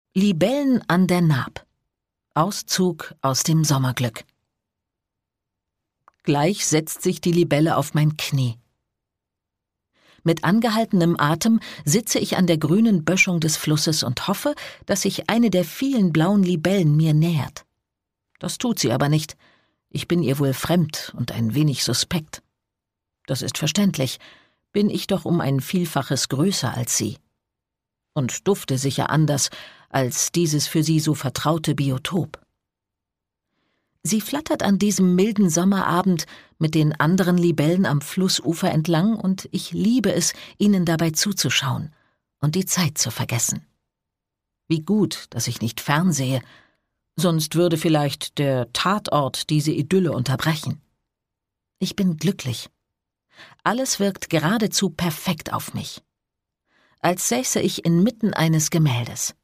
Libellen an der Naab. Auszug aus dem Sommerglück. Gleich setzt sich die Libelle auf mein Knie. Mit angehaltenem Atem sitze ich an der grünen Böschung des Flusses und hoffe, dass sich eine der vielen blauen Libellen mir nähert. Das tut sie aber nicht. Ich bin ihr wohl fremd und ein wenig suspekt. Das ist verständlich, bin ich doch um ein Vielfaches größer als sie. Und dufte sicher anders als dieses für sie so vertraute Biotop. Sie flattert an diesem milden Sommerabend mit den anderen Libellen am Flussufer entlang, und ich liebe es, ihnen dabei zuzuschauen und die Zeit zu vergessen. Wie gut, dass ich nicht fernsehe, sonst würde vielleicht der Tatort diese Idylle unterbrechen. Ich bin glücklich. Alles wirkt geradezu perfekt auf mich. Als säße ich inmitten eines Gemäldes.